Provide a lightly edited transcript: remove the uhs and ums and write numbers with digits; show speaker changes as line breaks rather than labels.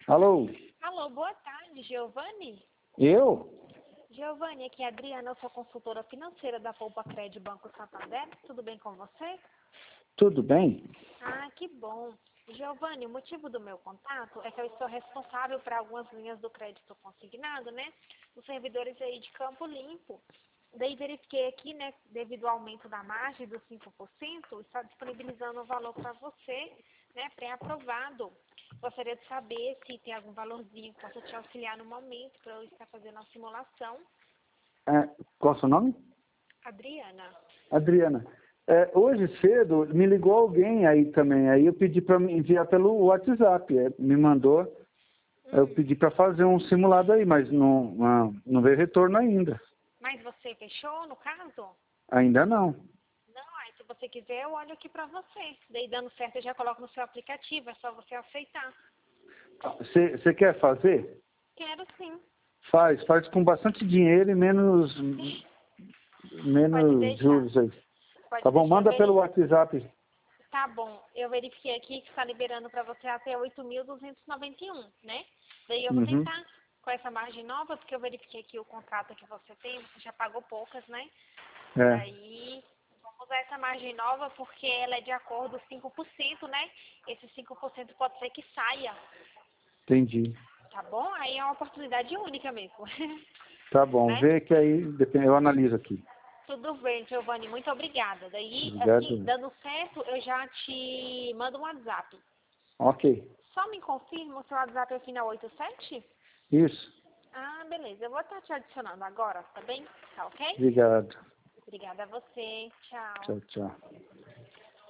Alô?
Alô, boa tarde, Giovanni.
Eu?
Giovanni, aqui é a Adriana, eu sou consultora financeira da Poupa Crédito Banco Santander. Tudo bem com você?
Tudo bem?
Ah, que bom. Giovanni, o motivo do meu contato é que eu estou responsável por algumas linhas do crédito consignado, né? Os servidores aí de Campo Limpo. Daí verifiquei aqui, né, devido ao aumento da margem dos 5%, está disponibilizando o valor para você, né, pré-aprovado. Gostaria de saber se tem algum valorzinho que possa te auxiliar no momento para eu estar fazendo a simulação.
Qual é o seu nome?
Adriana.
Adriana. Hoje cedo me ligou alguém aí também. Aí eu pedi para me enviar pelo WhatsApp. Me mandou. Eu pedi para fazer um simulado aí, mas não veio retorno ainda.
Mas você fechou, no caso?
Ainda não.
Não, aí se você quiser eu olho aqui para você. Daí dando certo eu já coloco no seu aplicativo, é só você aceitar.
Você quer fazer?
Quero sim.
Faz com bastante dinheiro e menos
Pode deixar.
juros aí.
Pode
Tá bom?
deixar.
Manda pelo WhatsApp.
Tá bom, eu verifiquei aqui que está liberando para você até 8.291, né? Daí eu vou
Uhum.
tentar com essa margem nova, porque eu verifiquei aqui o contrato que você tem, você já pagou poucas, né? Daí, vamos usar essa margem nova porque ela é de acordo 5%, né? Esse 5% pode ser que saia,
Entendi.
tá bom? Aí é uma oportunidade única mesmo,
Tá bom.
né?
Vê que aí eu analiso aqui.
Tudo bem, Giovanni, muito obrigada. Daí, assim,
Obrigado.
dando certo, eu já te mando um WhatsApp.
Ok.
Só me confirma, o seu WhatsApp é final 87?
Isso.
Ah, beleza. Eu vou estar te adicionando agora, tá bem? Tá ok?
Obrigado.
Obrigada a você. Tchau.
Tchau, tchau.